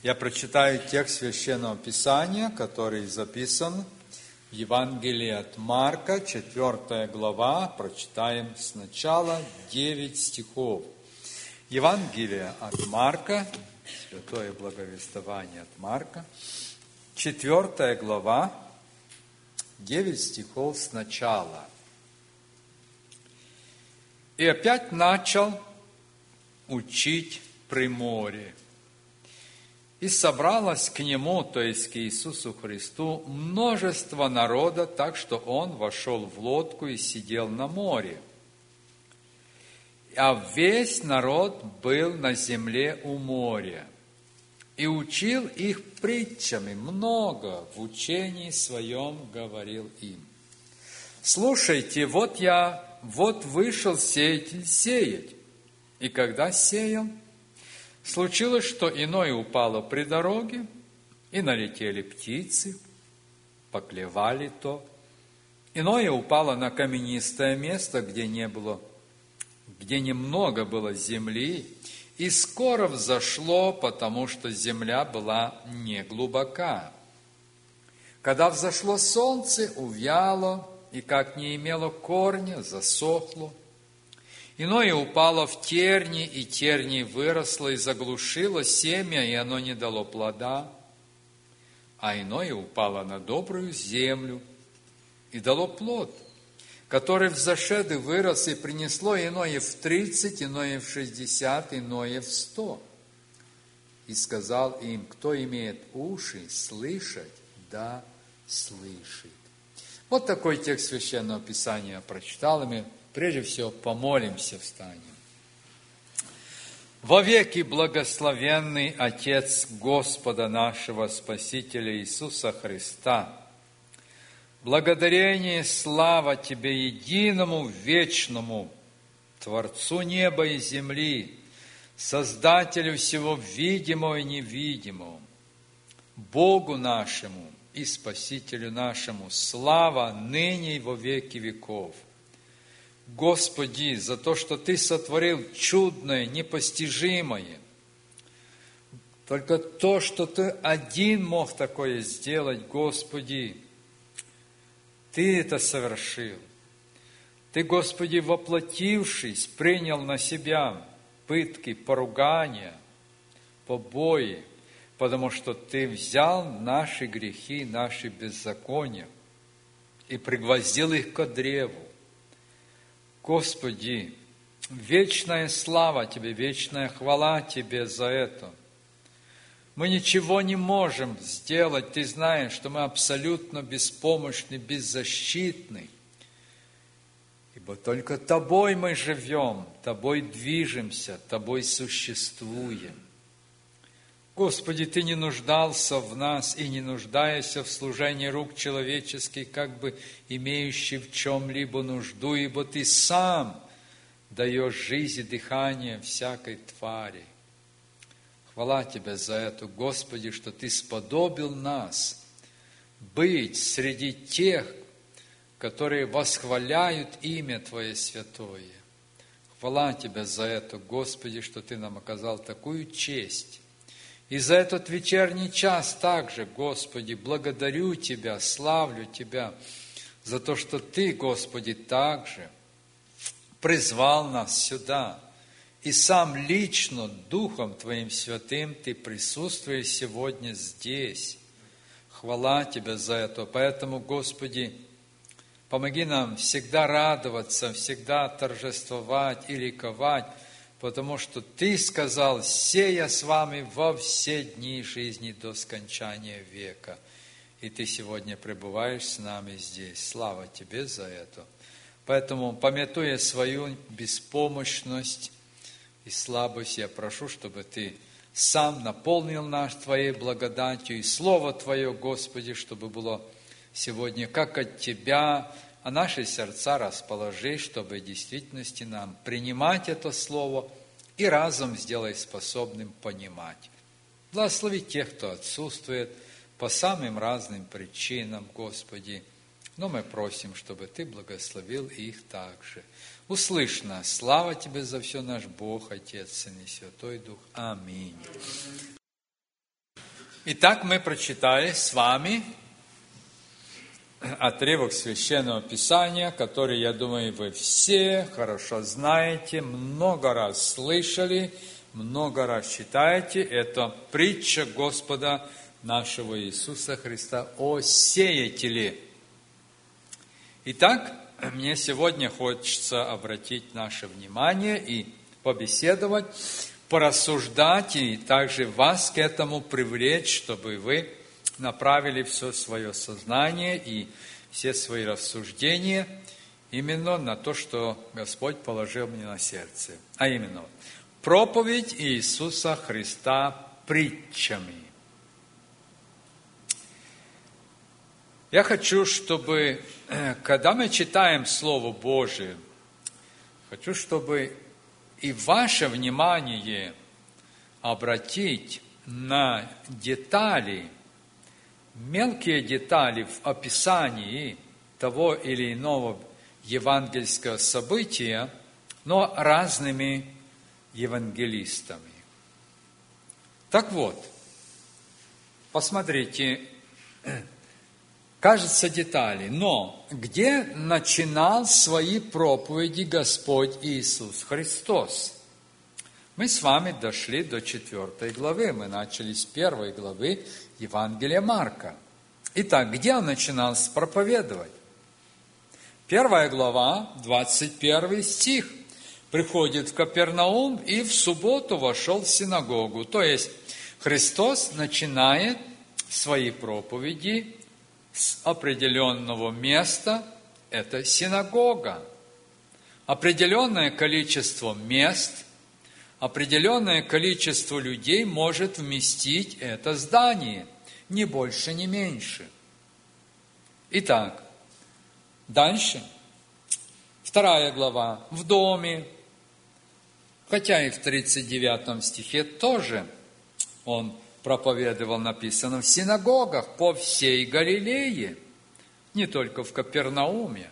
Я прочитаю текст Священного Писания, который записан в Евангелии от Марка, 4 глава. Прочитаем сначала 9 стихов. Евангелие от Марка, Святое Благовествование от Марка, 4 глава, 9 стихов сначала. «И опять начал учить при море. И собралось к Нему, то есть к Иисусу Христу, множество народа, так что Он вошел в лодку и сидел на море. А весь народ был на земле у моря. И учил их притчами, много в учении своем говорил им. Слушайте, вот вышел сеятель сеять. И когда сеял, случилось, что иное упало при дороге, и налетели птицы, поклевали то. Иное упало на каменистое место, где немного было земли, и скоро взошло, потому что земля была не глубока. Когда взошло солнце, увяло, и как не имело корня, засохло. Иное упало в терни, и терни выросло, и заглушило семя, и оно не дало плода. А иное упало на добрую землю, и дало плод, который взошед и вырос, и принесло иное в 30, иное в 60, иное в 100. И сказал им, кто имеет уши слышать, да слышит». Вот такой текст Священного Писания прочитал, и мы прежде всего помолимся, встанем. Вовеки благословенный Отец Господа нашего Спасителя Иисуса Христа, благодарение и слава Тебе, единому вечному Творцу неба и земли, Создателю всего видимого и невидимого, Богу нашему и Спасителю нашему, слава ныне и во веки веков. Господи, за то, что Ты сотворил чудное, непостижимое. Только то, что Ты один мог такое сделать, Господи, Ты это совершил. Ты, Господи, воплотившись, принял на себя пытки, поругания, побои, потому что Ты взял наши грехи, наши беззакония и пригвоздил их ко древу. Господи, вечная слава Тебе, вечная хвала Тебе за это. Мы ничего не можем сделать. Ты знаешь, что мы абсолютно беспомощны, беззащитны. Ибо только Тобой мы живем, Тобой движемся, Тобой существуем. Господи, Ты не нуждался в нас и не нуждаешься в служении рук человеческих, как бы имеющий в чем-либо нужду, ибо Ты сам даешь жизнь и дыхание всякой твари. Хвала Тебе за это, Господи, что Ты сподобил нас быть среди тех, которые восхваляют имя Твое святое. Хвала Тебе за это, Господи, что Ты нам оказал такую честь. И за этот вечерний час также, Господи, благодарю Тебя, славлю Тебя за то, что Ты, Господи, также призвал нас сюда. И сам лично Духом Твоим Святым Ты присутствуешь сегодня здесь. Хвала Тебе за это. Поэтому, Господи, помоги нам всегда радоваться, всегда торжествовать и ликовать, потому что Ты сказал, сея с вами во все дни жизни до скончания века. И Ты сегодня пребываешь с нами здесь. Слава Тебе за это. Поэтому, памятуя свою беспомощность и слабость, я прошу, чтобы Ты сам наполнил нас Твоей благодатью, и Слово Твое, Господи, чтобы было сегодня как от Тебя, а наши сердца расположи, чтобы в действительности нам принимать это Слово и разум сделай способным понимать. Благослови тех, кто отсутствует по самым разным причинам, Господи, но мы просим, чтобы Ты благословил их также. Услышь нас. Слава Тебе за все, наш Бог, Отец, Сын и Святой Дух. Аминь. Итак, мы прочитали с вами отрывок Священного Писания, который, я думаю, вы все хорошо знаете, много раз слышали, много раз читаете. Это притча Господа нашего Иисуса Христа о сеятеле. Итак, мне сегодня хочется обратить наше внимание и побеседовать, порассуждать и также вас к этому привлечь, чтобы вы направили все свое сознание и все свои рассуждения именно на то, что Господь положил мне на сердце. А именно, проповедь Иисуса Христа притчами. Я хочу, чтобы, когда мы читаем Слово Божие, хочу, чтобы и ваше внимание обратить на детали, мелкие детали в описании того или иного евангельского события, но разными евангелистами. Так вот, посмотрите, кажется детали, но где начинал свои проповеди Господь Иисус Христос? Мы с вами дошли до 4 главы, мы начали с 1 главы Евангелия Марка. Итак, где он начинал проповедовать? 1 глава, 21 стих. Приходит в Капернаум и в субботу вошел в синагогу. То есть Христос начинает свои проповеди с определенного места, это синагога. Определенное количество мест, определенное количество людей может вместить это здание, ни больше, ни меньше. Итак, дальше. 2 глава. В доме, хотя и в 39 стихе тоже он проповедовал, написано, в синагогах по всей Галилее, не только в Капернауме.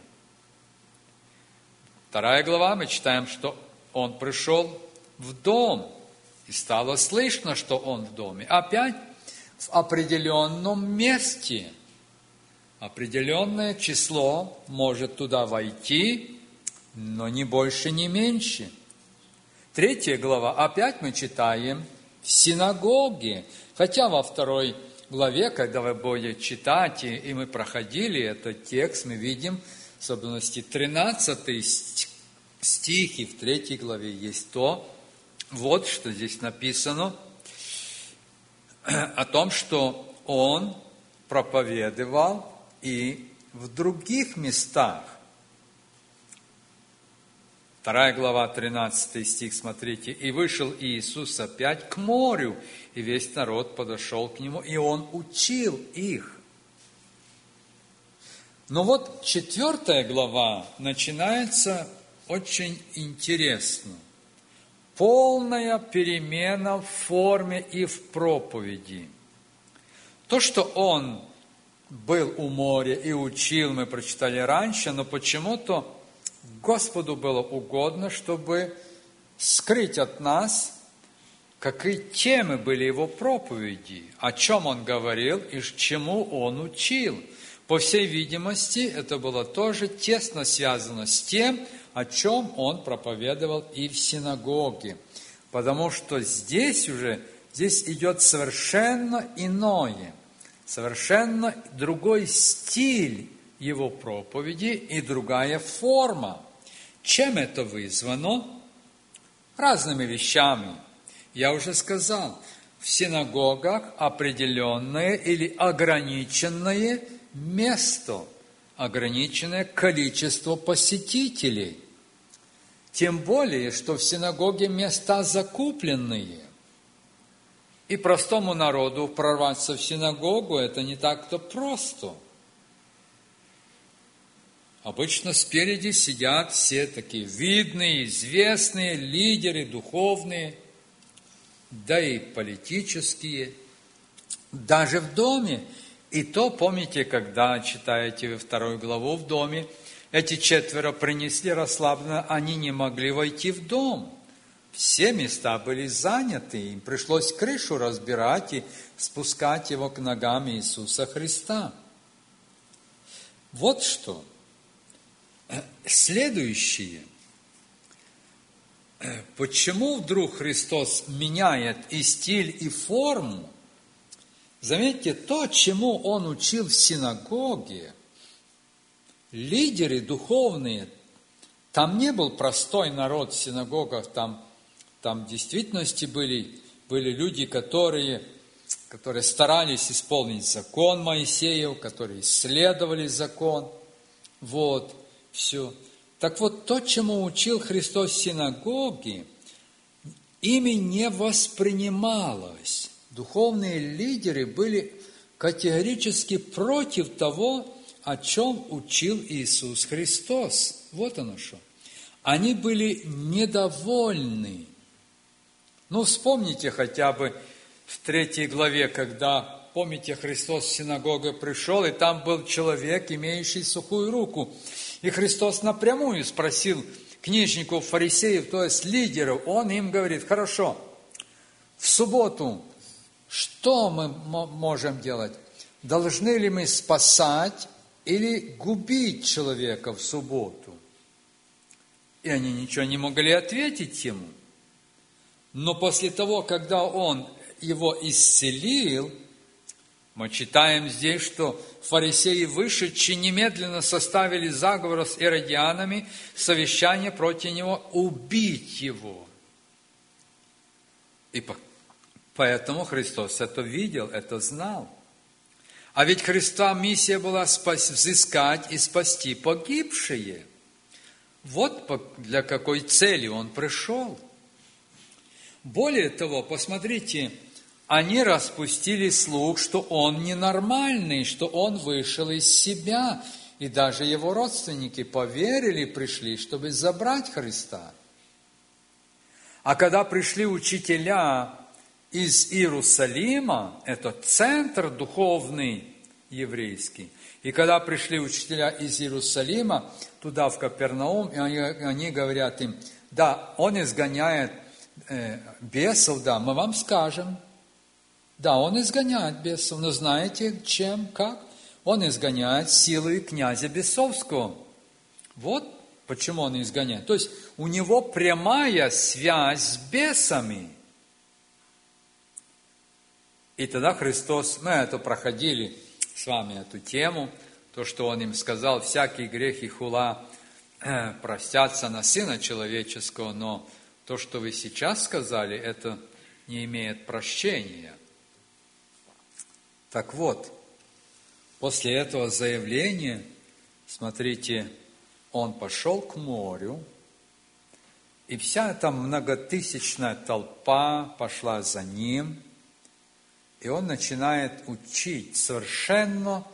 2 глава, мы читаем, что он пришел в дом, и стало слышно, что он в доме. Опять в определенном месте. Определенное число может туда войти, но не больше, не меньше. 3 глава, опять мы читаем в синагоге. Хотя во 2 главе, когда вы будете читать, и мы проходили этот текст, мы видим, в особенности 13 стих, и в 3 главе есть то, вот что здесь написано, о том, что он проповедовал и в других местах. 2 глава, 13 стих, смотрите. «И вышел Иисус опять к морю, и весь народ подошел к нему, и он учил их». Но вот 4 глава начинается очень интересно. Полная перемена в форме и в проповеди. То, что он был у моря и учил, мы прочитали раньше, но почему-то Господу было угодно, чтобы скрыть от нас, какие темы были его проповеди, о чем он говорил и чему он учил. По всей видимости, это было тоже тесно связано с тем, о чем он проповедовал и в синагоге. Потому что здесь идет совершенно иное, совершенно другой стиль его проповеди и другая форма. Чем это вызвано? Разными вещами. Я уже сказал, в синагогах определенное или ограниченное место, ограниченное количество посетителей. Тем более, что в синагоге места закупленные. И простому народу прорваться в синагогу – это не так-то просто. Обычно спереди сидят все такие видные, известные лидеры духовные, да и политические, даже в доме. И то, помните, когда читаете 2 главу в доме, эти 4 принесли расслабленно, они не могли войти в дом. все места были заняты, им пришлось крышу разбирать и спускать его к ногам Иисуса Христа. Вот что. Следующее. Почему вдруг Христос меняет и стиль, и форму? Заметьте, то, чему Он учил в синагоге, лидеры духовные, там не был простой народ в синагогах, там в действительности были люди, которые старались исполнить закон Моисеев, которые исследовали закон. Вот, все. Так вот, то, чему учил Христос в синагоге, ими не воспринималось. Духовные лидеры были категорически против того, о чем учил Иисус Христос. Вот оно что. Они были недовольны. Вспомните хотя бы в 3 главе, когда, помните, Христос в синагогу пришел, и там был человек, имеющий сухую руку. И Христос напрямую спросил книжников, фарисеев, то есть лидеров, Он им говорит: хорошо, в субботу что мы можем делать? Должны ли мы спасать или губить человека в субботу? И они ничего не могли ответить ему. Но после того, когда Он его исцелил, мы читаем здесь, что фарисеи, вышедшие, немедленно составили заговор с иродианами, совещание против него, убить его. И поэтому Христос это видел, это знал. А ведь Христа миссия была взыскать и спасти погибшие. Вот для какой цели Он пришел. Более того, посмотрите, они распустили слух, что Он ненормальный, что Он вышел из себя. И даже Его родственники поверили, пришли, чтобы забрать Христа. А когда пришли учителя из Иерусалима, это центр духовный еврейский, и когда пришли учителя из Иерусалима туда, в Капернаум, и они говорят им: да, Он изгоняет бесов, да, мы вам скажем. Да, Он изгоняет бесов, но знаете чем, как? Он изгоняет силой князя бесовского. Вот почему Он изгоняет. То есть у него прямая связь с бесами. И тогда Христос, мы это проходили с вами, эту тему, то, что Он им сказал: всякий грех и хула простятся на Сына Человеческого, но то, что вы сейчас сказали, это не имеет прощения. Так вот, после этого заявления, смотрите, Он пошел к морю, и вся эта многотысячная толпа пошла за Ним, и Он начинает учить, совершенно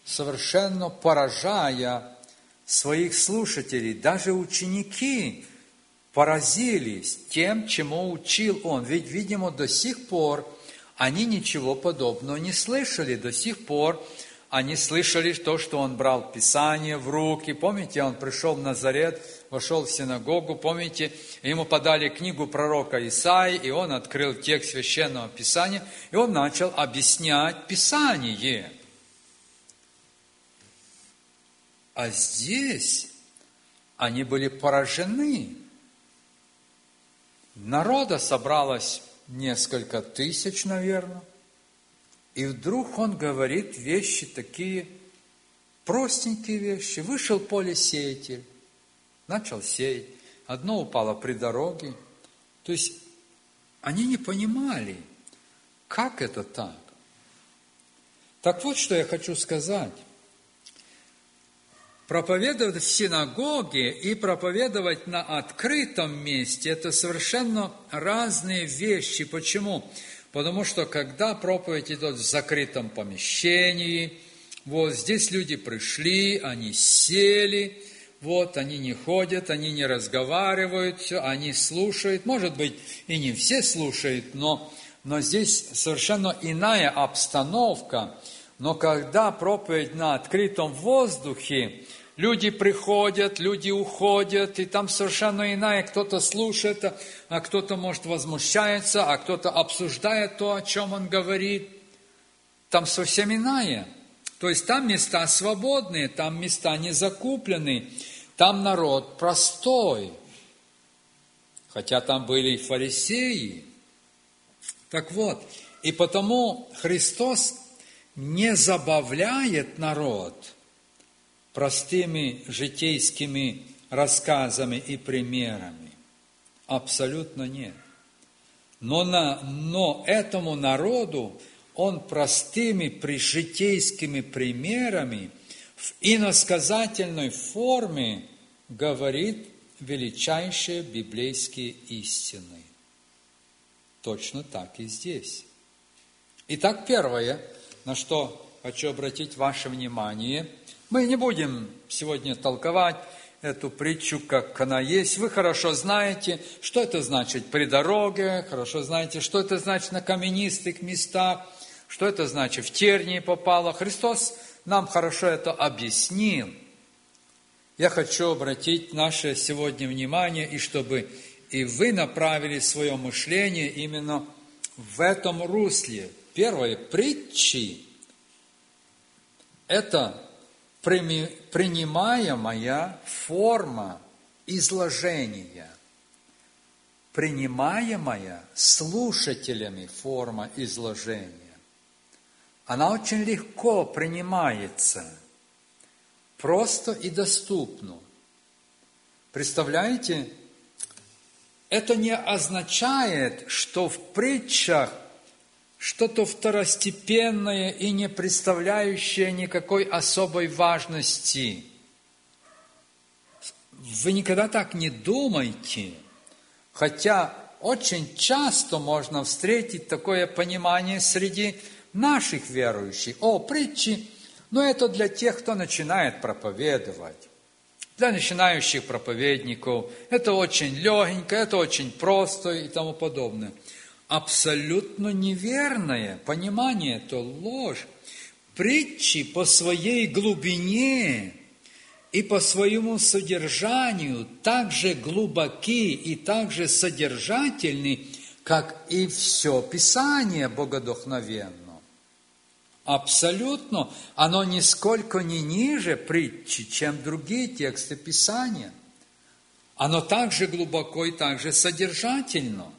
поражая своих слушателей. Даже ученики поразились тем, чему учил Он. Ведь, видимо, до сих пор они ничего подобного не слышали. До сих пор они слышали то, что Он брал Писание в руки. Помните, Он пришел в Назарет, вошел в синагогу. Помните, ему подали книгу пророка Исаии, и Он открыл текст Священного Писания, и Он начал объяснять Писание. А здесь они были поражены. Народа собралось несколько тысяч, наверное. И вдруг Он говорит вещи такие, простенькие вещи. Вышел в поле сеятель, начал сеять. Одно упало при дороге. То есть они не понимали, как это так. Так вот, что я хочу сказать. Проповедовать в синагоге и проповедовать на открытом месте – это совершенно разные вещи. Почему? Потому что когда проповедь идет в закрытом помещении, вот здесь люди пришли, они сели, вот они не ходят, они не разговаривают, все, они слушают. Может быть, и не все слушают, но здесь совершенно иная обстановка. Но когда проповедь на открытом воздухе, Люди приходят, люди уходят, и там совершенно иная. Кто-то слушает, а кто-то, может, возмущается, а кто-то обсуждает то, о чем он говорит. Там совсем иная. То есть там места свободные, там места не закупленные, там народ простой. Хотя там были и фарисеи. Так вот, и потому Христос не забавляет народ простыми житейскими рассказами и примерами. Абсолютно нет. Но этому народу он простыми житейскими примерами в иносказательной форме говорит величайшие библейские истины. Точно так и здесь. Итак, первое, на что хочу обратить ваше внимание, мы не будем сегодня толковать эту притчу, как она есть. Вы хорошо знаете, что это значит при дороге, хорошо знаете, что это значит на каменистых местах, что это значит в тернии попало. Христос нам хорошо это объяснил. Я хочу обратить наше сегодня внимание, и чтобы и вы направили свое мышление именно в этом русле. Первое, притчи – это принимаемая форма изложения, принимаемая слушателями форма изложения. Она очень легко принимается, просто и доступно. Представляете, это не означает, что в притчах что-то второстепенное и не представляющее никакой особой важности. Вы никогда так не думайте, хотя очень часто можно встретить такое понимание среди наших верующих. Притчи, но это для тех, кто начинает проповедовать. Для начинающих проповедников это очень легенько, это очень просто и тому подобное. Абсолютно неверное понимание, это ложь. Притчи по своей глубине и по своему содержанию так же глубоки и так же содержательны, как и все Писание богодухновенно. Абсолютно. Оно нисколько не ниже притчи, чем другие тексты Писания. Оно также глубоко и также содержательно.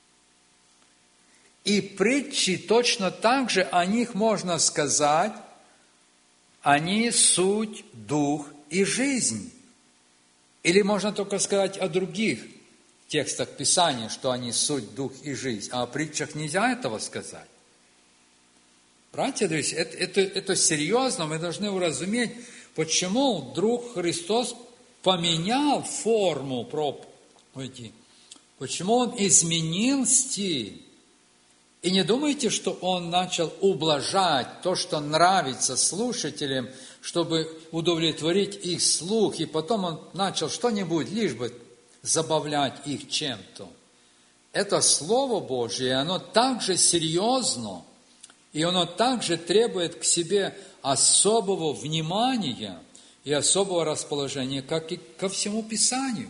И притчи точно так же, о них можно сказать, они суть, дух и жизнь. Или можно только сказать о других текстах Писания, что они суть, дух и жизнь. А о притчах нельзя этого сказать. Братья, то есть это серьезно, мы должны уразуметь, почему вдруг Христос поменял форму проповеди, почему Он изменил стиль. И не думайте, что Он начал ублажать то, что нравится слушателям, чтобы удовлетворить их слух, и потом Он начал что-нибудь, лишь бы забавлять их чем-то. Это Слово Божье, оно также серьезно, и оно также требует к себе особого внимания и особого расположения, как и ко всему Писанию.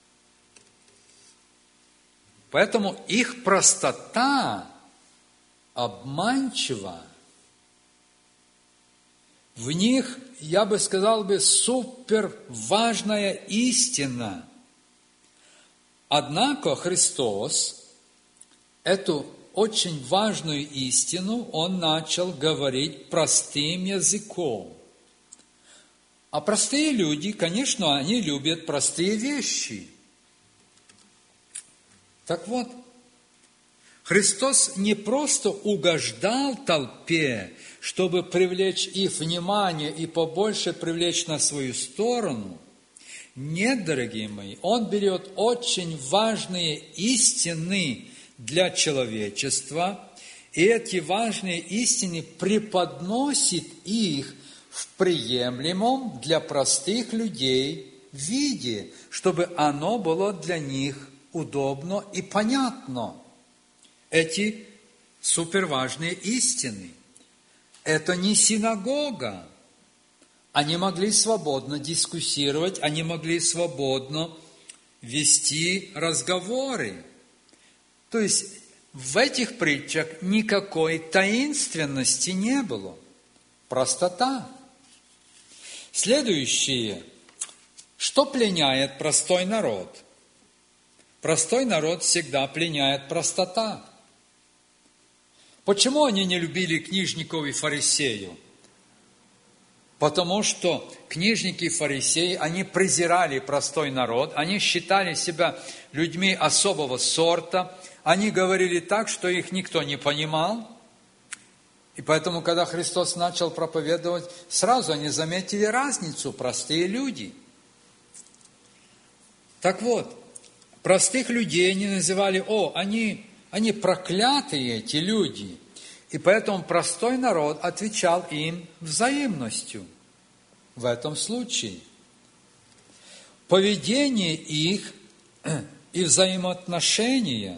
Поэтому их простота обманчива. В них, я бы сказал, супер важная истина. Однако Христос эту очень важную истину Он начал говорить простым языком. А простые люди, конечно, они любят простые вещи. Так вот, Христос не просто угождал толпе, чтобы привлечь их внимание и побольше привлечь на свою сторону. Нет, дорогие мои, Он берет очень важные истины для человечества, и эти важные истины преподносит их в приемлемом для простых людей виде, чтобы оно было для них удобно и понятно. Эти суперважные истины. Это не синагога, Они могли свободно дискуссировать, они могли свободно вести разговоры. То есть в этих притчах никакой таинственности не было. Простота. Следующее. Что пленяет простой народ? Простой народ всегда пленяет простота. Почему они не любили книжников и фарисеев? Потому что книжники и фарисеи, они презирали простой народ, они считали себя людьми особого сорта, они говорили так, что их никто не понимал. И поэтому, когда Христос начал проповедовать, сразу они заметили разницу, простые люди. Так вот, простых людей они называли, они проклятые, эти люди. И поэтому простой народ отвечал им взаимностью в этом случае. Поведение их и взаимоотношения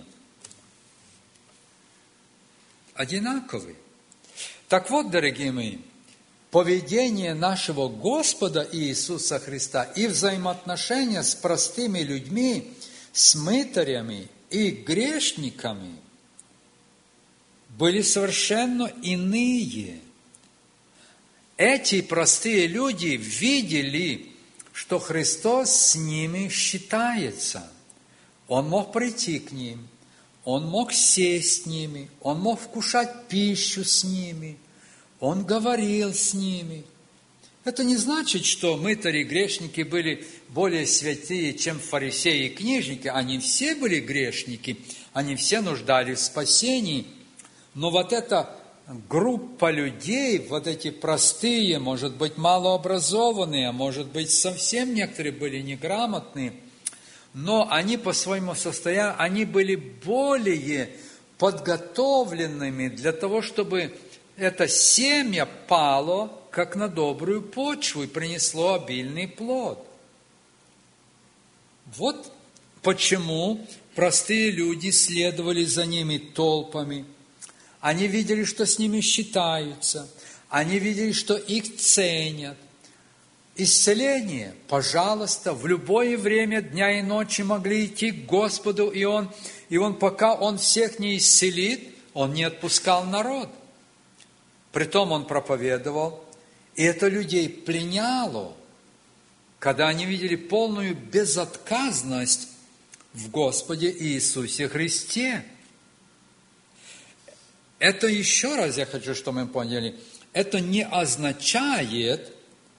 одинаковы. Так вот, дорогие мои, поведение нашего Господа Иисуса Христа и взаимоотношения с простыми людьми, с мытарями и грешниками были совершенно иные. Эти простые люди видели, что Христос с ними считается. Он мог прийти к ним, Он мог сесть с ними, Он мог вкушать пищу с ними, Он говорил с ними. Это не значит, что мытари и грешники были более святые, чем фарисеи и книжники. Они все были грешники, они все нуждались в спасении. Но вот эта группа людей, вот эти простые, может быть, малообразованные, может быть, совсем некоторые были неграмотные, но они по своему состоянию, они были более подготовленными для того, чтобы это семя пало, как на добрую почву, и принесло обильный плод. Вот почему простые люди следовали за ними толпами. Они видели, что с ними считаются. Они видели, что их ценят. Исцеление, пожалуйста, в любое время дня и ночи могли идти к Господу, и Он, пока Он всех не исцелит, Он не отпускал народ. Притом Он проповедовал, и это людей пленяло, когда они видели полную безотказность в Господе Иисусе Христе. Это еще раз я хочу, чтобы мы поняли, это не означает,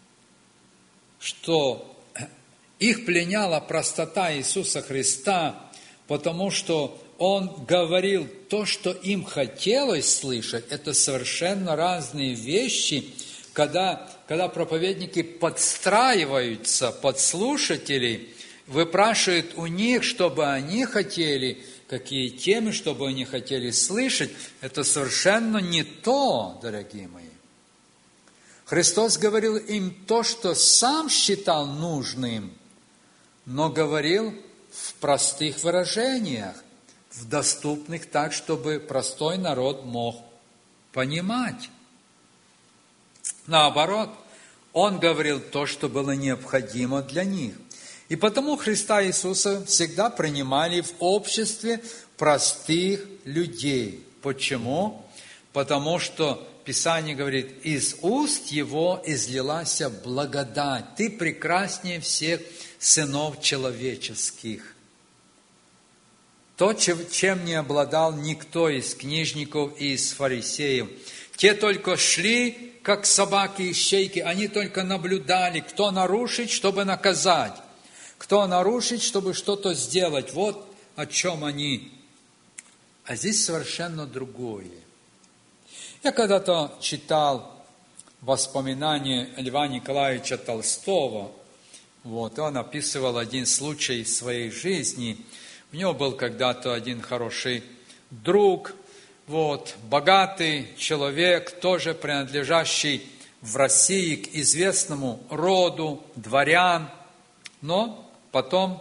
что их пленяла простота Иисуса Христа, потому что Он говорил то, что им хотелось слышать. Это совершенно разные вещи, когда проповедники подстраиваются под слушателей, выпрашивают у них, чтобы они хотели, какие темы, чтобы они хотели слышать. Это совершенно не то, дорогие мои. Христос говорил им то, что сам считал нужным, но говорил в простых выражениях, в доступных так, чтобы простой народ мог понимать. Наоборот, Он говорил то, что было необходимо для них. И потому Христа Иисуса всегда принимали в обществе простых людей. Почему? Потому что Писание говорит, из уст Его излилась благодать. Ты прекраснее всех сынов человеческих. То, чем не обладал никто из книжников и из фарисеев. Те только шли, как собаки ищейки, они только наблюдали, кто нарушит, чтобы наказать, кто нарушит, чтобы что-то сделать. Вот о чем они. А здесь совершенно другое. Я когда-то читал воспоминания Льва Николаевича Толстого. Он описывал один случай из своей жизни. У него был когда-то один хороший друг, богатый человек, тоже принадлежащий в России к известному роду дворян, но потом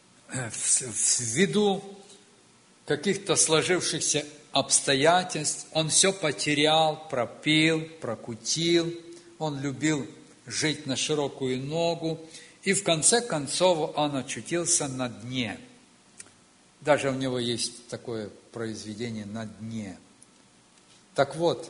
ввиду каких-то сложившихся обстоятельств он все потерял, пропил, прокутил, он любил жить на широкую ногу. И в конце концов он очутился на дне. Даже у него есть такое произведение «На дне». Так вот,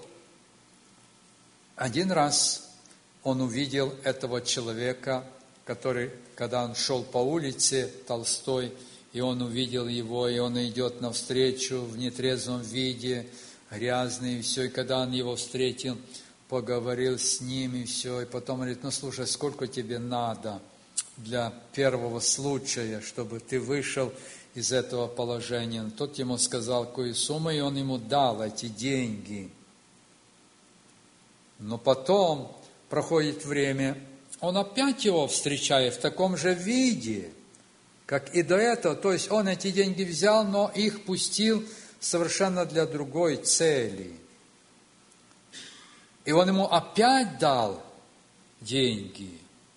один раз он увидел этого человека, который, когда он шел по улице, Толстой, и он увидел его, и он идет навстречу в нетрезвом виде, грязный, и все, и когда он его встретил, поговорил с ним, и все, и потом говорит, ну, слушай, сколько тебе надо для первого случая, чтобы ты вышел из этого положения? Тот ему сказал какую сумму, и он ему дал эти деньги. Но потом проходит время, он опять его встречает в таком же виде, как и до этого. То есть он эти деньги взял, но их пустил совершенно для другой цели. И он ему опять дал деньги.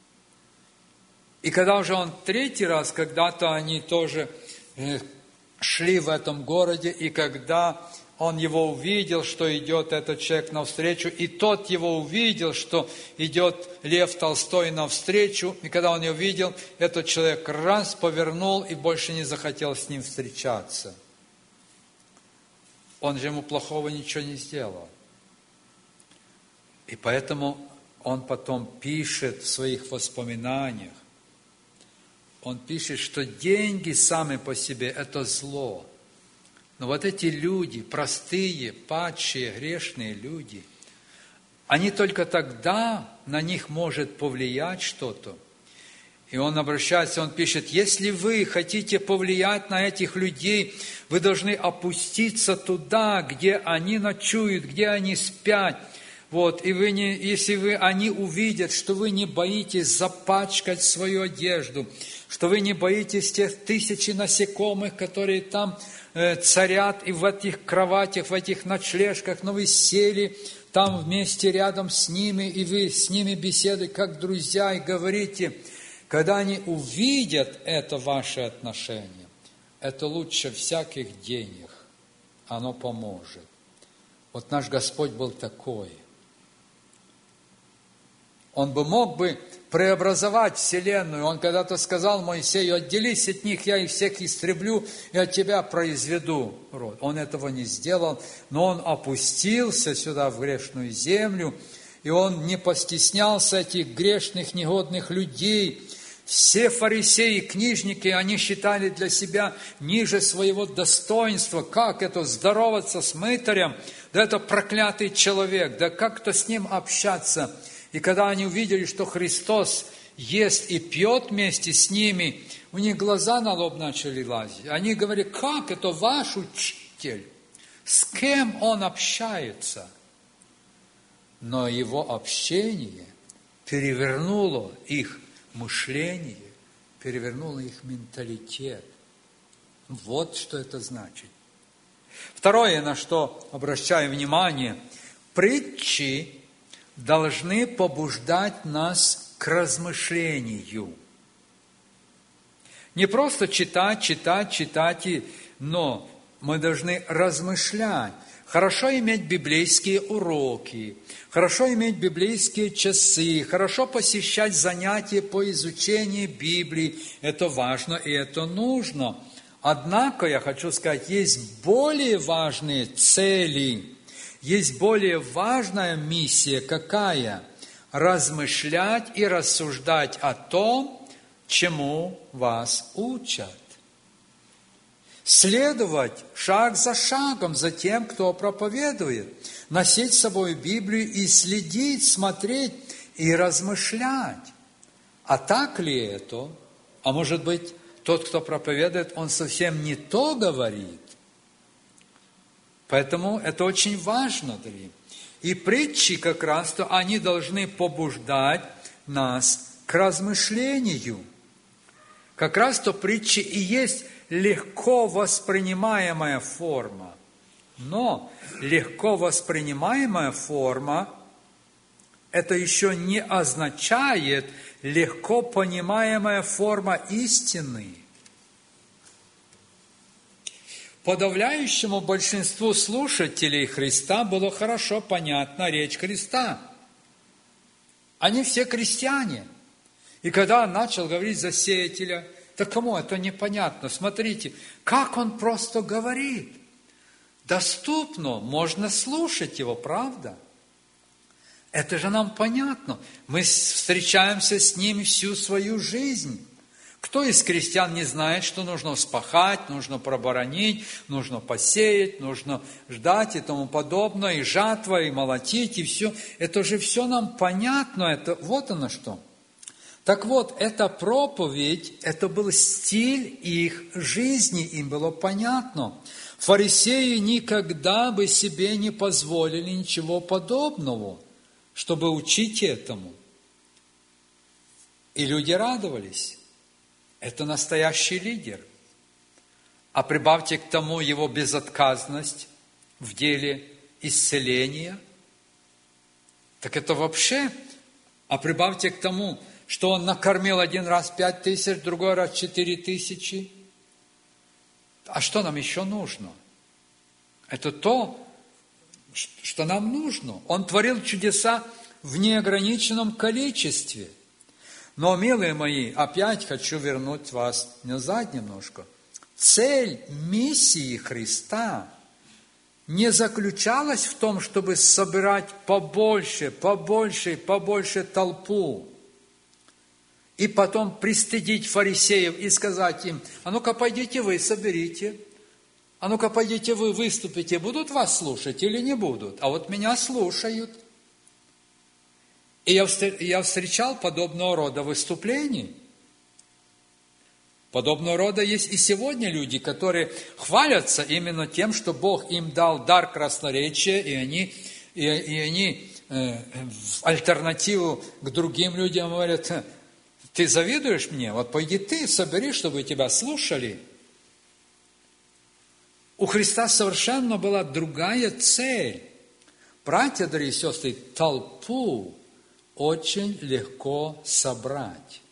И когда уже он третий раз, когда-то они тоже шли в этом городе, и когда он его увидел, что идет этот человек навстречу, и тот его увидел, что идет Лев Толстой навстречу, и когда он его видел, этот человек раз повернул и больше не захотел с ним встречаться. Он же ему плохого ничего не сделал. И поэтому он потом пишет в своих воспоминаниях, он пишет, что деньги сами по себе – это зло. Но вот эти люди, простые, падшие, грешные люди, они только тогда на них может повлиять что-то. И он обращается, он пишет, если вы хотите повлиять на этих людей, вы должны опуститься туда, где они ночуют, где они спят. Вот, и вы не, если они увидят, что вы не боитесь запачкать свою одежду, что вы не боитесь тех тысячи насекомых, которые там царят и в этих кроватях, в этих ночлежках, но вы сели там вместе рядом с ними, и вы с ними беседуете как друзья, и говорите, когда они увидят это ваше отношение, это лучше всяких денег, оно поможет. Вот наш Господь был такой. Он бы мог бы преобразовать вселенную. Он когда-то сказал Моисею, отделись от них, я их всех истреблю и от тебя произведу род. Он этого не сделал, но он опустился сюда, в грешную землю, и он не постеснялся этих грешных, негодных людей. Все фарисеи, книжники, они считали для себя ниже своего достоинства. Как это здороваться с мытарем? Да это проклятый человек, да как-то с ним общаться? И когда они увидели, что Христос ест и пьет вместе с ними, у них глаза на лоб начали лазить. Они говорили, как это ваш учитель? С кем он общается? Но его общение перевернуло их мышление, перевернуло их менталитет. Вот что это значит. Второе, на что обращаю внимание, притчи должны побуждать нас к размышлению. Не просто читать, но мы должны размышлять. Хорошо иметь библейские уроки, хорошо иметь библейские часы, хорошо посещать занятия по изучению Библии. Это важно и это нужно. Однако, я хочу сказать, есть более важные цели. Есть более важная миссия, какая? Размышлять и рассуждать о том, чему вас учат. Следовать шаг за шагом за тем, кто проповедует. Носить с собой Библию и следить, смотреть и размышлять. А так ли это? А может быть, тот, кто проповедует, он совсем не то говорит? Поэтому это очень важно, дорогие. И притчи как раз-то, они должны побуждать нас к размышлению. Как раз-то притчи и есть легко воспринимаемая форма. Но легко воспринимаемая форма, это еще не означает легко понимаемая форма истины. Подавляющему большинству слушателей Христа было хорошо понятна речь Христа. Они все крестьяне. И когда он начал говорить за сеятеля, так кому это непонятно? Смотрите, как он просто говорит. Доступно, можно слушать его, правда? Это же нам понятно. Мы встречаемся с ним всю свою жизнь. Кто из крестьян не знает, что нужно вспахать, нужно проборонить, нужно посеять, нужно ждать и тому подобное, и жатва, и молотить, и все. Это же все нам понятно, это вот оно что. Так вот, эта проповедь, это был стиль их жизни, им было понятно. Фарисеи никогда бы себе не позволили ничего подобного, чтобы учить этому. И люди радовались. Это настоящий лидер. А прибавьте к тому его безотказность в деле исцеления. Так это вообще. А прибавьте к тому, что он накормил один раз 5000, другой раз 4000. А что нам еще нужно? Это то, что нам нужно. Он творил чудеса в неограниченном количестве. Но, милые мои, опять хочу вернуть вас назад немножко. Цель миссии Христа не заключалась в том, чтобы собирать побольше толпу, и потом пристыдить фарисеев и сказать им: а ну-ка пойдите вы, соберите, а ну-ка пойдите вы, выступите, будут вас слушать или не будут? А вот меня слушают. И я встречал подобного рода выступлений. Подобного рода есть и сегодня люди, которые хвалятся именно тем, что Бог им дал дар красноречия, и они в альтернативу к другим людям говорят: ты завидуешь мне? Вот пойди ты, собери, чтобы тебя слушали. У Христа совершенно была другая цель. Братья, дорогие сестры, толпу очень легко собрать.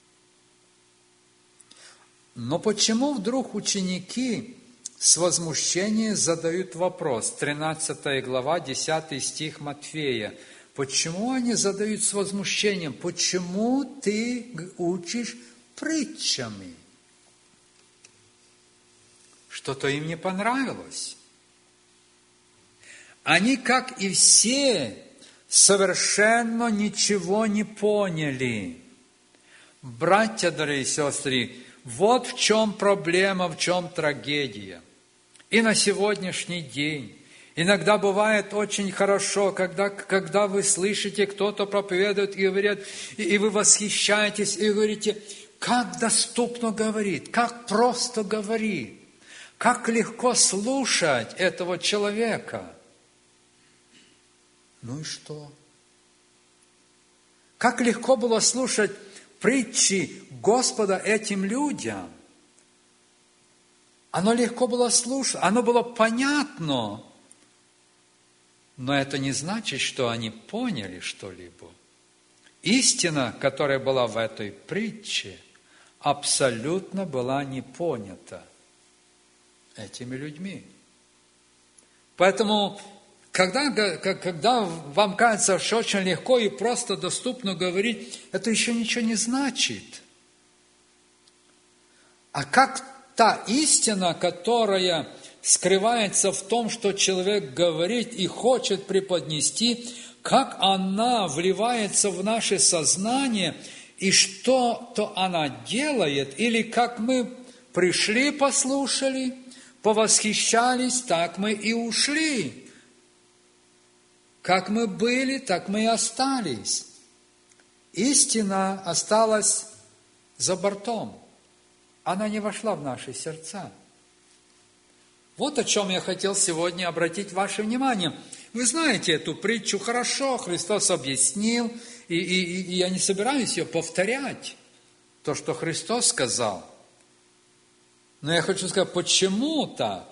Но почему вдруг ученики с возмущением задают вопрос? 13 глава, 10 стих Матфея. Почему они задают с возмущением? Почему ты учишь притчами? Что-то им не понравилось. Они, как и все, совершенно ничего не поняли. Братья, дорогие сестры, вот в чем проблема, в чем трагедия. И на сегодняшний день. Иногда бывает очень хорошо, когда вы слышите, кто-то проповедует и говорит, и вы восхищаетесь, и говорите: как доступно говорит, как просто говорит, как легко слушать этого человека. Ну и что? Как легко было слушать притчи Господа этим людям. Оно легко было слушать, оно было понятно. Но это не значит, что они поняли что-либо. Истина, которая была в этой притче, абсолютно была не понята этими людьми. Поэтому, когда вам кажется, что очень легко и просто доступно говорить, это еще ничего не значит. А как та истина, которая скрывается в том, что человек говорит и хочет преподнести, как она вливается в наше сознание, и что-то она делает, или как мы пришли, послушали, повосхищались, так мы и ушли. Как мы были, так мы и остались. Истина осталась за бортом. Она не вошла в наши сердца. Вот о чем я хотел сегодня обратить ваше внимание. Вы знаете эту притчу хорошо, Христос объяснил, и я не собираюсь ее повторять, то, что Христос сказал. Но я хочу сказать, почему так?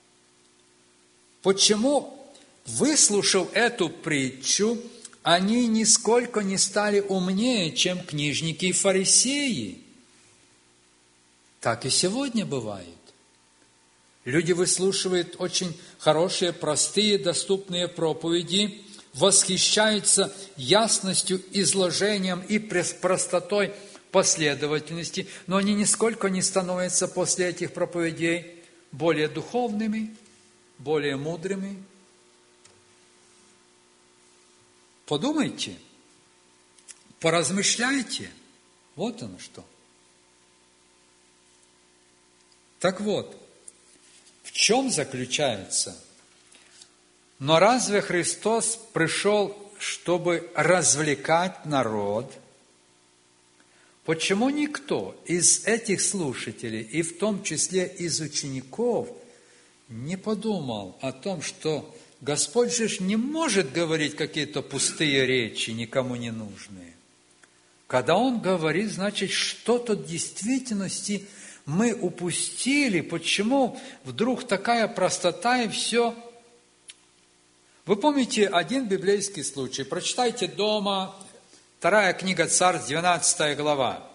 Почему, выслушав эту притчу, они нисколько не стали умнее, чем книжники и фарисеи? Так и сегодня бывает. Люди выслушивают очень хорошие, простые, доступные проповеди восхищаются ясностью, изложением и простотой последовательности, но они нисколько не становятся после этих проповедей более духовными, более мудрыми. Подумайте, поразмышляйте. Вот оно что. Так вот, в чем заключается? Но разве Христос пришел, чтобы развлекать народ? Почему никто из этих слушателей, и в том числе из учеников, не подумал о том, что Господь же не может говорить какие-то пустые речи, никому не нужные? Когда Он говорит, значит, что-то в действительности мы упустили. Почему вдруг такая простота и все? Вы помните один библейский случай? Прочитайте дома, 2 книга Царств, 12 глава.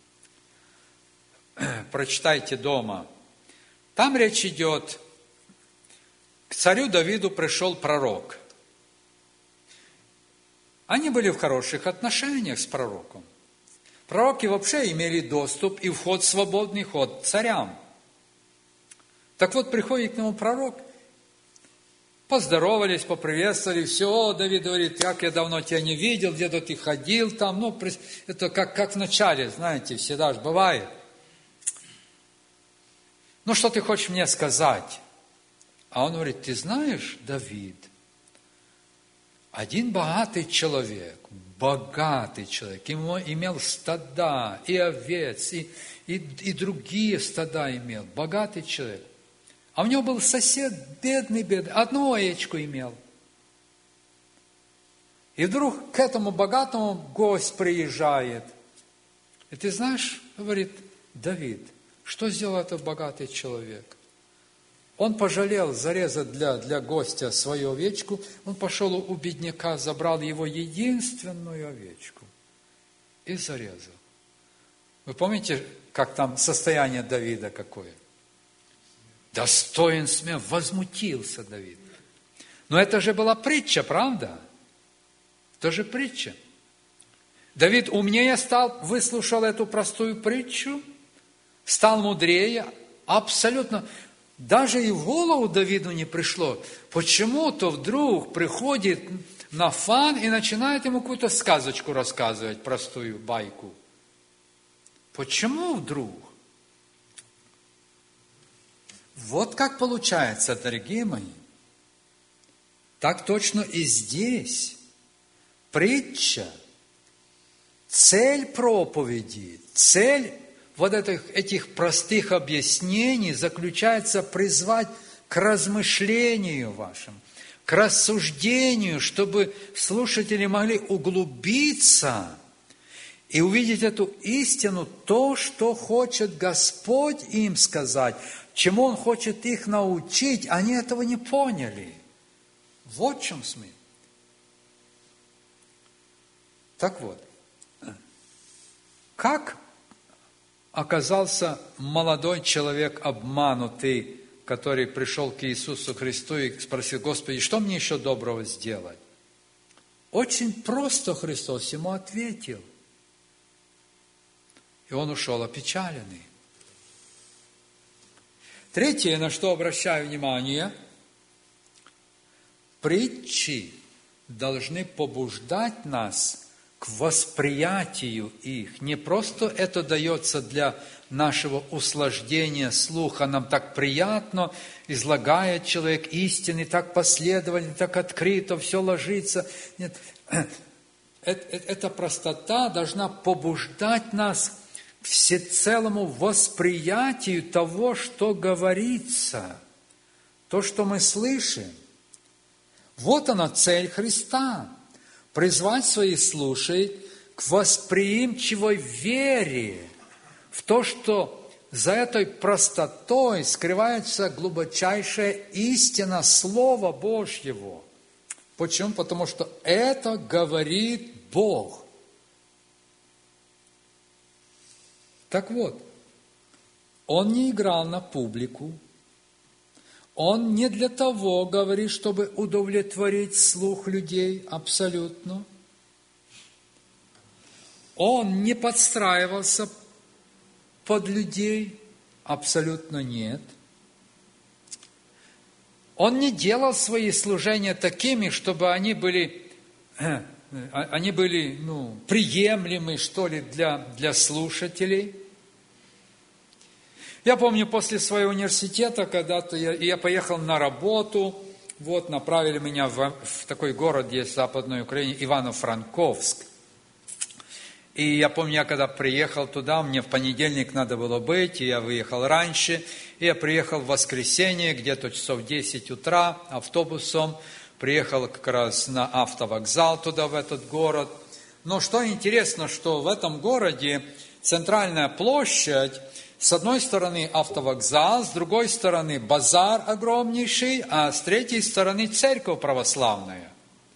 Прочитайте дома. Там речь идет, к царю Давиду пришел пророк. Они были в хороших отношениях с пророком. Пророки вообще имели доступ и вход свободный, ход царям. Так вот, приходит к нему пророк, поздоровались, поприветствовали, все, Давид говорит, как я давно тебя не видел, где-то ты ходил там, это как в начале, знаете, всегда же бывает. Ну, что ты хочешь мне сказать? А он говорит, ты знаешь, Давид, один богатый человек, имел стада и овец, и другие стада имел, богатый человек. А у него был сосед, бедный, одну овечку имел. И вдруг к этому богатому гость приезжает. И ты знаешь, говорит Давид, что сделал этот богатый человек? Он пожалел зарезать для гостя свою овечку. Он пошел у бедняка, забрал его единственную овечку и зарезал. Вы помните, как там состояние Давида какое? Достоин смерти, возмутился Давид. Но это же была притча, правда? Это же притча. Давид умнее стал, выслушал эту простую притчу, стал мудрее, абсолютно. Даже и в голову Давиду не пришло. Почему-то вдруг приходит Нафан и начинает ему какую-то сказочку рассказывать, простую байку. Почему вдруг? Вот как получается, дорогие мои. Так точно и здесь. Притча, цель проповеди, цель вот этих простых объяснений заключается призвать к размышлению вашим, к рассуждению, чтобы слушатели могли углубиться и увидеть эту истину, то, что хочет Господь им сказать, чему Он хочет их научить, они этого не поняли. Вот в чем смысл. Так вот, как оказался молодой человек обманутый, который пришел к Иисусу Христу и спросил, Господи, что мне еще доброго сделать? Очень просто Христос ему ответил. И он ушел опечаленный. Третье, на что обращаю внимание, притчи должны побуждать нас к восприятию их. Не просто это дается для нашего услаждения слуха, нам так приятно, излагает человек истины, так последовательно, так открыто, все ложится. Нет, эта простота должна побуждать нас к всецелому восприятию того, что говорится, то, что мы слышим. Вот она цель Христа. Призвать своих слушателей к восприимчивой вере в то, что за этой простотой скрывается глубочайшая истина Слова Божьего. Почему? Потому что это говорит Бог. Так вот, Он не играл на публику, Он не для того говорит, чтобы удовлетворить слух людей абсолютно. Он не подстраивался под людей, абсолютно нет. Он не делал свои служения такими, чтобы они были приемлемы, что ли, для слушателей. Я помню, после своего университета, когда-то я поехал на работу, направили меня в такой город, есть в Западной Украине, Ивано-Франковск. И я помню, я когда приехал туда, мне в понедельник надо было быть, и я выехал раньше, и я приехал в воскресенье, где-то часов 10 утра, автобусом, приехал как раз на автовокзал туда, в этот город. Но что интересно, что в этом городе центральная площадь, с одной стороны автовокзал, с другой стороны базар огромнейший, а с третьей стороны церковь православная.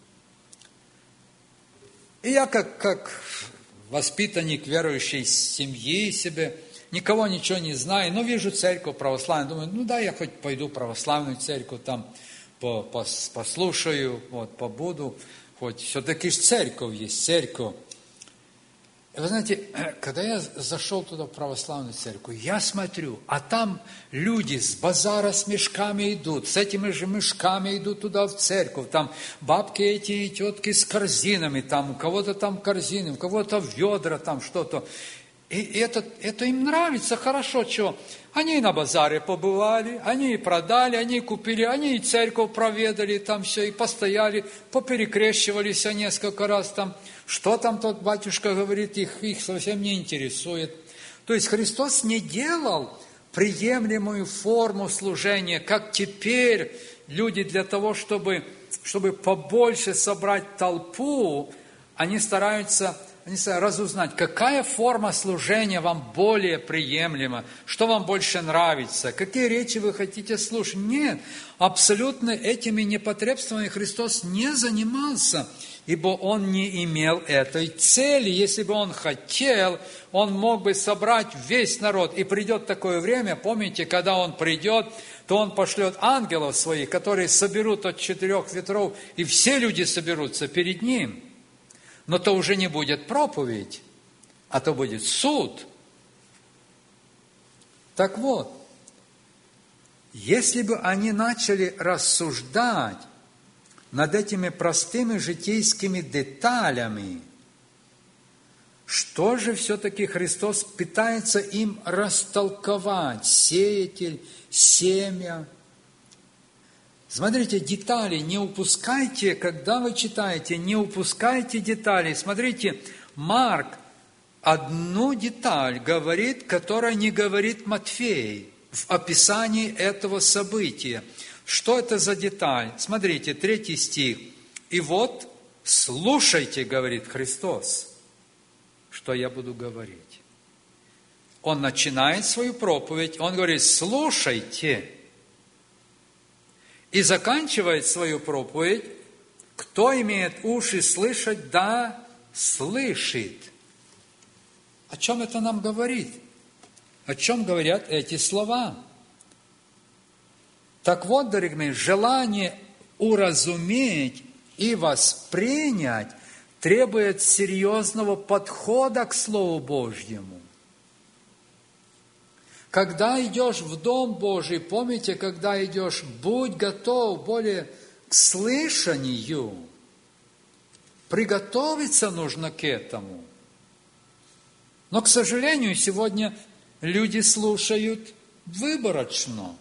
И я как воспитанник верующей семьи себе, никого ничего не знаю, но вижу церковь православную, думаю, я хоть пойду в православную церковь, там послушаю, побуду, хоть все-таки церковь есть, церковь. И вы знаете, когда я зашел туда, в православную церковь, я смотрю, а там люди с базара с мешками идут, с этими же мешками идут туда в церковь, там бабки эти и тетки с корзинами, там у кого-то там корзины, у кого-то ведра, там что-то. И это им нравится хорошо, что они и на базаре побывали, они и продали, они и купили, они и церковь проведали, там все, и постояли, поперекрещивались несколько раз там. Что там тот батюшка говорит, их совсем не интересует. То есть Христос не делал приемлемую форму служения, как теперь люди для того, чтобы побольше собрать толпу, они стараются разузнать, какая форма служения вам более приемлема, что вам больше нравится, какие речи вы хотите слушать. Нет, абсолютно этими непотребствами Христос не занимался, ибо Он не имел этой цели. Если бы Он хотел, Он мог бы собрать весь народ. И придет такое время, помните, когда Он придет, то Он пошлет ангелов своих, которые соберут от 4 ветров, и все люди соберутся перед Ним. Но то уже не будет проповедь, а то будет суд. Так вот, если бы они начали рассуждать над этими простыми житейскими деталями, что же все-таки Христос пытается им растолковать? Сеятель, семя. Смотрите, детали не упускайте, когда вы читаете, не упускайте детали. Смотрите, Марк одну деталь говорит, которая не говорит Матфей в описании этого события. Что это за деталь? Смотрите, 3 стих. «И вот, слушайте, говорит Христос, что я буду говорить». Он начинает свою проповедь, он говорит, слушайте. И заканчивает свою проповедь, кто имеет уши слышать, да слышит. О чем это нам говорит? О чем говорят эти слова? Так вот, дорогие мои, желание уразуметь и воспринять требует серьезного подхода к Слову Божьему. Когда идешь в Дом Божий, помните, когда идешь, будь готов более к слышанию. Приготовиться нужно к этому. Но, к сожалению, сегодня люди слушают выборочно.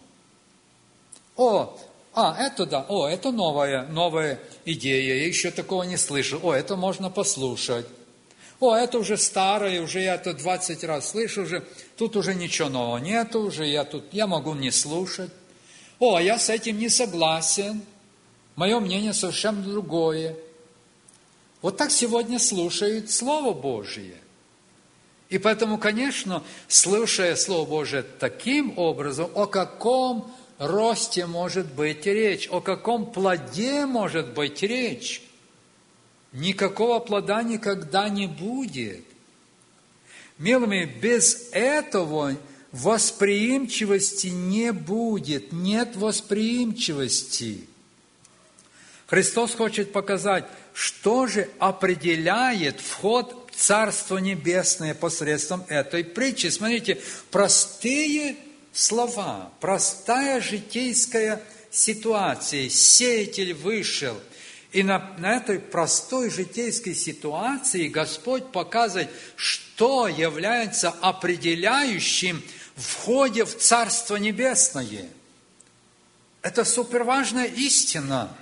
Это новая идея, я еще такого не слышал. Это можно послушать. Это уже старое, уже я это 20 раз слышу, тут уже ничего нового нету, я могу не слушать. Я с этим не согласен, мое мнение совершенно другое. Вот так сегодня слушают Слово Божие. И поэтому, конечно, слушая Слово Божие таким образом, о каком росте может быть речь, о каком плоде может быть речь. Никакого плода никогда не будет. Милые мои, без этого восприимчивости не будет, нет восприимчивости. Христос хочет показать, что же определяет вход в Царство Небесное посредством этой притчи. Смотрите, простые слова, простая житейская ситуация. Сеятель вышел. И на этой простой житейской ситуации Господь показывает, что является определяющим в входе в Царство Небесное. Это суперважная истина.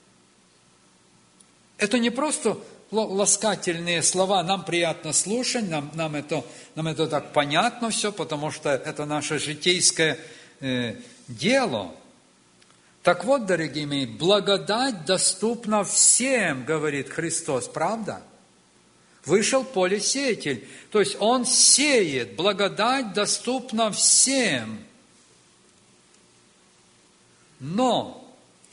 Это не просто ласкательные слова, нам приятно слушать, нам это так понятно все, потому что это наше житейское дело. Так вот, дорогие мои, благодать доступна всем, говорит Христос, правда? Вышел поле сеятель, то есть он сеет, благодать доступна всем. Но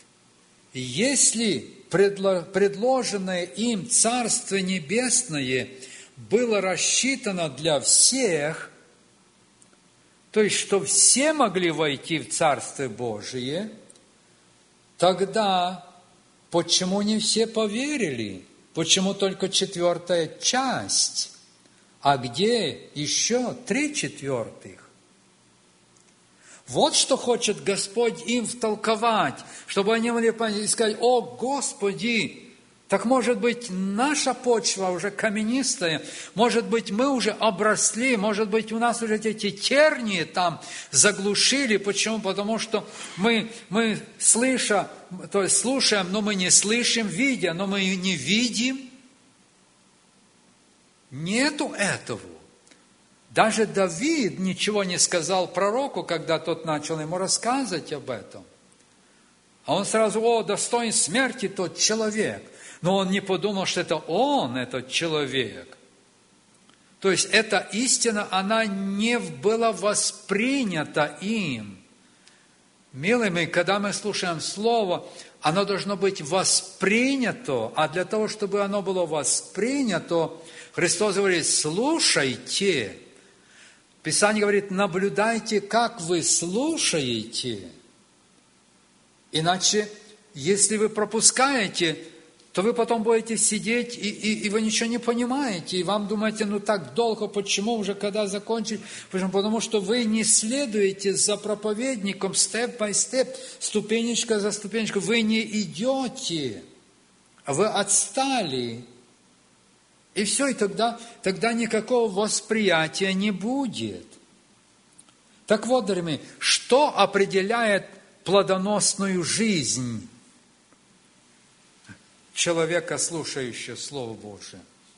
если предложенное им Царство Небесное было рассчитано для всех, то есть, что все могли войти в Царство Божие, тогда почему не все поверили? Почему только 4 часть? А где еще 3/4? Вот что хочет Господь им втолковать, чтобы они могли сказать: о, Господи, так может быть наша почва уже каменистая, может быть мы уже обросли, может быть у нас уже эти тернии там заглушили. Почему? Потому что мы слышим, то есть слушаем, но мы не слышим, видя, но мы не видим. Нету этого. Даже Давид ничего не сказал пророку, когда тот начал ему рассказывать об этом. А он сразу: о, достоин смерти тот человек. Но он не подумал, что это он, этот человек. То есть эта истина, она не была воспринята им. Милые мои, когда мы слушаем Слово, оно должно быть воспринято. А для того, чтобы оно было воспринято, Христос говорит: слушайте. Писание говорит: наблюдайте, как вы слушаете. Иначе, если вы пропускаете, то вы потом будете сидеть, и вы ничего не понимаете. И вам думаете: ну так долго, почему уже, когда закончить? Потому что вы не следуете за проповедником степ-бай-степ, ступенечка за ступенечкой. Вы не идете, вы отстали. И все, и тогда никакого восприятия не будет. Так вот, дорогие мои, что определяет плодоносную жизнь человека, слушающего Слово Божие?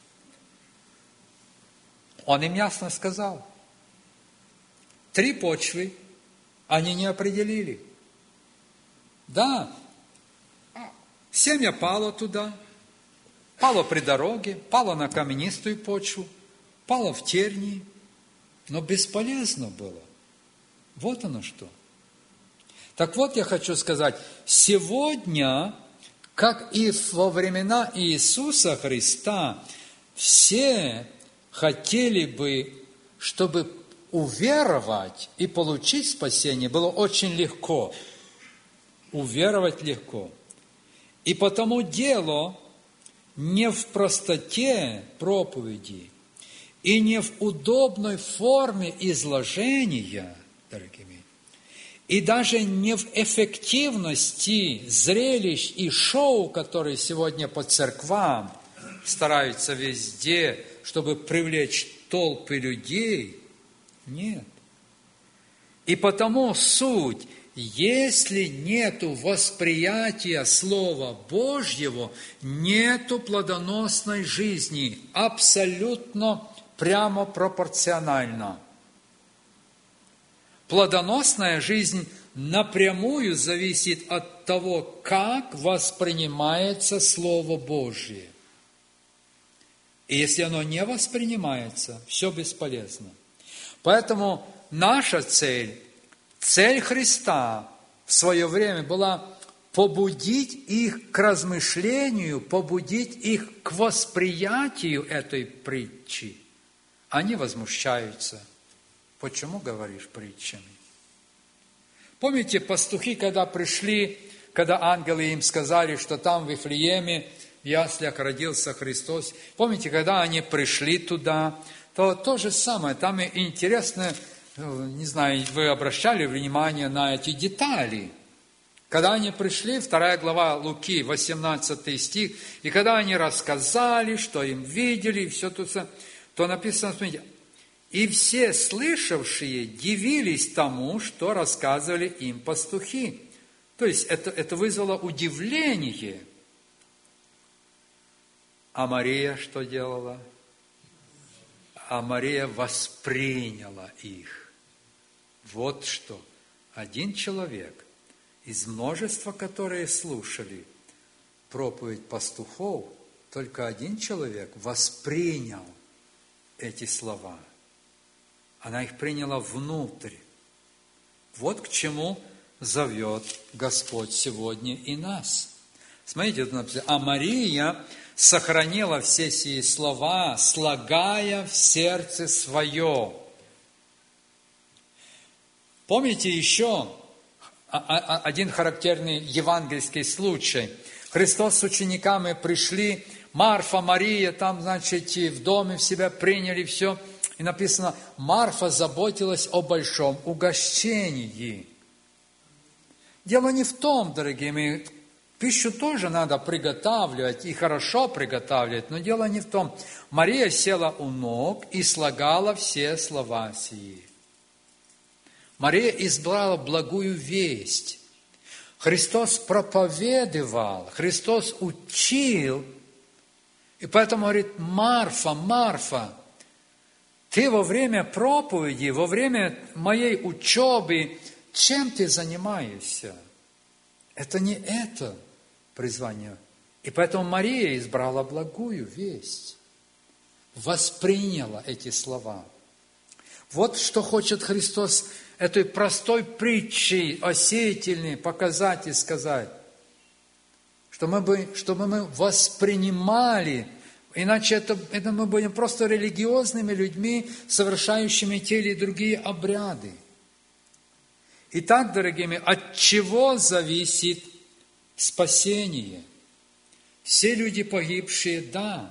Он им ясно сказал. 3 почвы они не определили. Да, семя пало туда, пало при дороге, пало на каменистую почву, пало в тернии, но бесполезно было. Вот оно что. Так вот, я хочу сказать, сегодня, как и во времена Иисуса Христа, все хотели бы, чтобы уверовать и получить спасение было очень легко. Уверовать легко. И потому дело не в простоте проповеди и не в удобной форме изложения, дорогие мои, и даже не в эффективности зрелищ и шоу, которые сегодня по церквам стараются везде, чтобы привлечь толпы людей. Нет. И потому суть: если нету восприятия Слова Божьего, нету плодоносной жизни, абсолютно прямо пропорционально. Плодоносная жизнь напрямую зависит от того, как воспринимается Слово Божье. И если оно не воспринимается, все бесполезно. Поэтому наша цель Христа в свое время была побудить их к размышлению, побудить их к восприятию этой притчи. Они возмущаются. Почему говоришь притчами? Помните, пастухи, когда пришли, когда ангелы им сказали, что там в Вифлееме, в яслях родился Христос. Помните, когда они пришли туда, то же самое. Там интересно, не знаю, вы обращали внимание на эти детали. Когда они пришли, 2 глава Луки, 18 стих, и когда они рассказали, что им видели, и все тут, то написано, смотрите, и все слышавшие дивились тому, что рассказывали им пастухи. То есть это вызвало удивление. А Мария что делала? А Мария восприняла их. Вот что. Один человек из множества, которые слушали проповедь пастухов, только один человек воспринял эти слова. Она их приняла внутрь. Вот к чему зовет Господь сегодня и нас. Смотрите, тут написано, а Мария сохранила все сии слова, слагая в сердце свое. Помните еще один характерный евангельский случай. Христос с учениками пришли, Марфа, Мария, там, значит, в доме в себя приняли все. И написано, Марфа заботилась о большом угощении. Дело не в том, дорогие мои, пищу тоже надо приготавливать, и хорошо приготавливать, но дело не в том. Мария села у ног и слагала все слова сии. Мария избрала благую весть. Христос проповедовал, Христос учил, и поэтому говорит, Марфа, Марфа, ты во время проповеди, во время моей учебы, чем ты занимаешься? Это не это призвание. И поэтому Мария избрала благую весть, восприняла эти слова. Вот что хочет Христос этой простой притчей осеятельной показать и сказать, чтобы мы воспринимали. Иначе это мы будем просто религиозными людьми, совершающими те или другие обряды. Итак, дорогие мои, от чего зависит спасение? Все люди погибшие, да.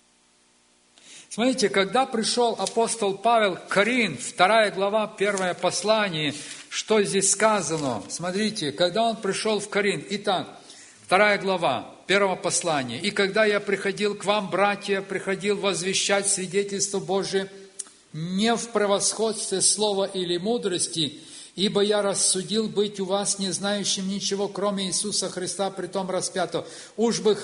Смотрите, когда пришел апостол Павел к Коринф, 2 глава, 1 послание, что здесь сказано? Смотрите, когда он пришел в Коринф, итак, 2 глава, 1 послание. «И когда я приходил к вам, братья, приходил возвещать свидетельство Божие не в превосходстве слова или мудрости, ибо я рассудил быть у вас не знающим ничего, кроме Иисуса Христа, притом распятого. Уж бы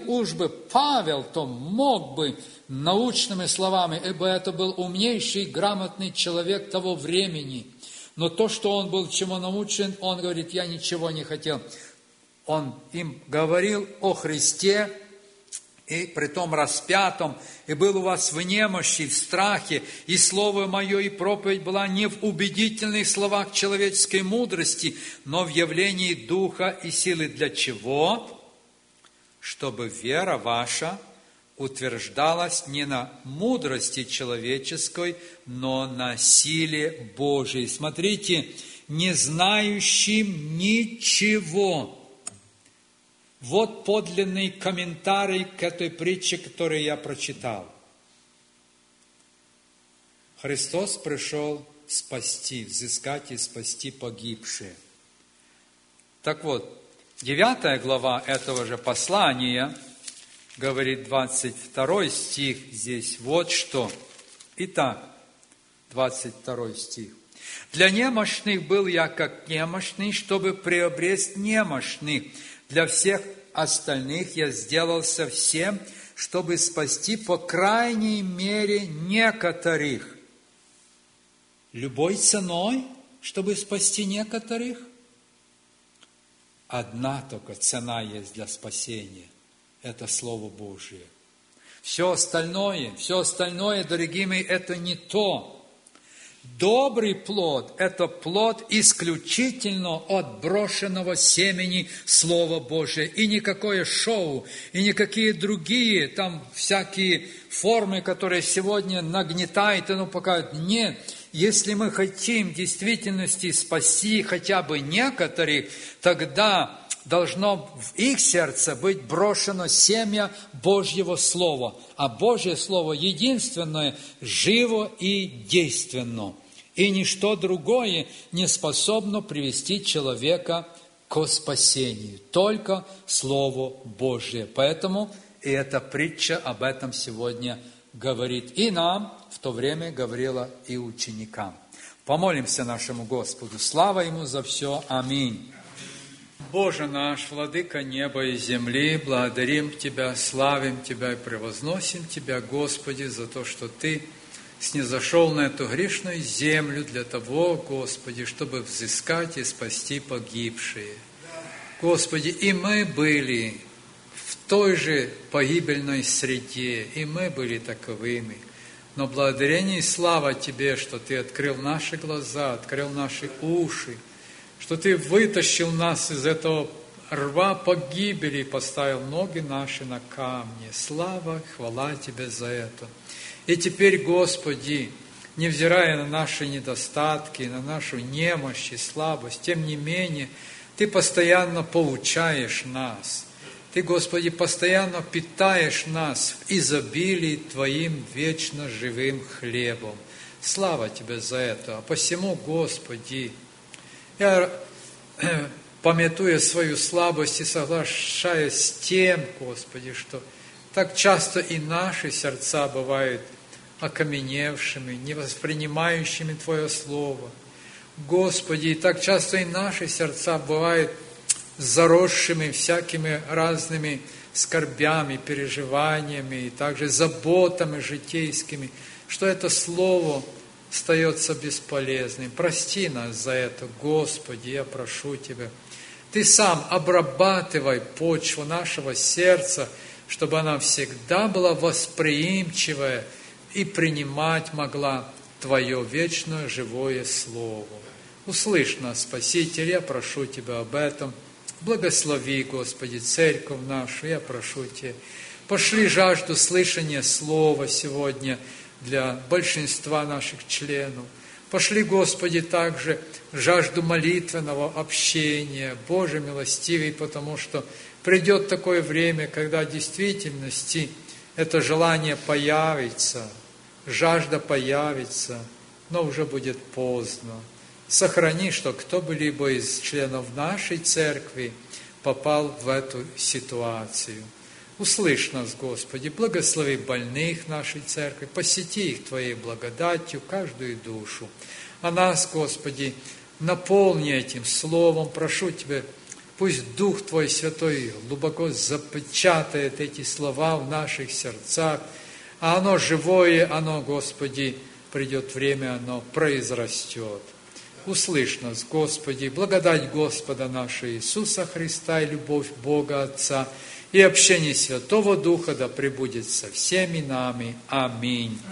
Павел то мог бы научными словами, ибо это был умнейший, грамотный человек того времени. Но то, что он был чему научен, он говорит, я ничего не хотел». Он им говорил о Христе, и при том распятом, и был у вас в немощи, в страхе, и слово мое, и проповедь была не в убедительных словах человеческой мудрости, но в явлении Духа и силы. Для чего? Чтобы вера ваша утверждалась не на мудрости человеческой, но на силе Божией. Смотрите, не знающим ничего. Вот подлинный комментарий к этой притче, которую я прочитал. Христос пришел спасти, взыскать и спасти погибшие. Так вот, 9 глава этого же послания, говорит 22 стих здесь, вот что. Итак, 22 стих. «Для немощных был я как немощный, чтобы приобрести немощных. Для всех остальных я сделался всем, чтобы спасти по крайней мере некоторых». Любой ценой, чтобы спасти некоторых? Одна только цена есть для спасения. Это Слово Божие. Все остальное, дорогие мои, это не то. Добрый плод – это плод исключительно от брошенного семени Слова Божия. И никакое шоу, и никакие другие там всякие формы, которые сегодня нагнетают и показывают. Нет, Если мы хотим в действительности спасти хотя бы некоторых, тогда должно в их сердце быть брошено семя Божьего Слова. А Божье Слово единственное, живо и действенно. И ничто другое не способно привести человека к спасению. Только Слово Божье. Поэтому и эта притча об этом сегодня говорит и нам, в то время говорила и ученикам. Помолимся нашему Господу. Слава Ему за все. Аминь. Боже наш, Владыка неба и земли, благодарим Тебя, славим Тебя и превозносим Тебя, Господи, за то, что Ты снизошел на эту грешную землю для того, Господи, чтобы взыскать и спасти погибшие. Господи, и мы были в той же погибельной среде, и мы были таковыми. Но благодарение и слава Тебе, что Ты открыл наши глаза, открыл наши уши, что Ты вытащил нас из этого рва погибели и поставил ноги наши на камни. Слава, хвала Тебе за это. И теперь, Господи, невзирая на наши недостатки, на нашу немощь и слабость, тем не менее, Ты постоянно поучаешь нас. Ты, Господи, постоянно питаешь нас в изобилии Твоим вечно живым хлебом. Слава Тебе за это. А посему, Господи, я, памятуя свою слабость и соглашаясь с тем, Господи, что так часто и наши сердца бывают окаменевшими, не воспринимающими Твое Слово. Господи, и так часто и наши сердца бывают заросшими всякими разными скорбями, переживаниями и также заботами житейскими, что это Слово остается бесполезным. Прости нас за это, Господи, я прошу Тебя. Ты сам обрабатывай почву нашего сердца, чтобы она всегда была восприимчивая и принимать могла Твое вечное живое Слово. Услышь нас, Спаситель, я прошу Тебя об этом. Благослови, Господи, церковь нашу, я прошу Тебя. Пошли жажду слышания Слова сегодня для большинства наших членов. Пошли, Господи, также жажду молитвенного общения. Боже милостивый, потому что придет такое время, когда в действительности это желание появится, жажда появится, но уже будет поздно. Сохрани, что кто бы либо из членов нашей церкви попал в эту ситуацию. Услышь нас, Господи, благослови больных нашей церкви, посети их Твоей благодатью, каждую душу. А нас, Господи, наполни этим словом, прошу Тебя, пусть Дух Твой Святой глубоко запечатает эти слова в наших сердцах, а оно живое, оно, Господи, придет время, оно произрастет. Услышь нас, Господи, благодать Господа нашего Иисуса Христа и любовь Бога Отца и общение Святого Духа да пребудет со всеми нами. Аминь.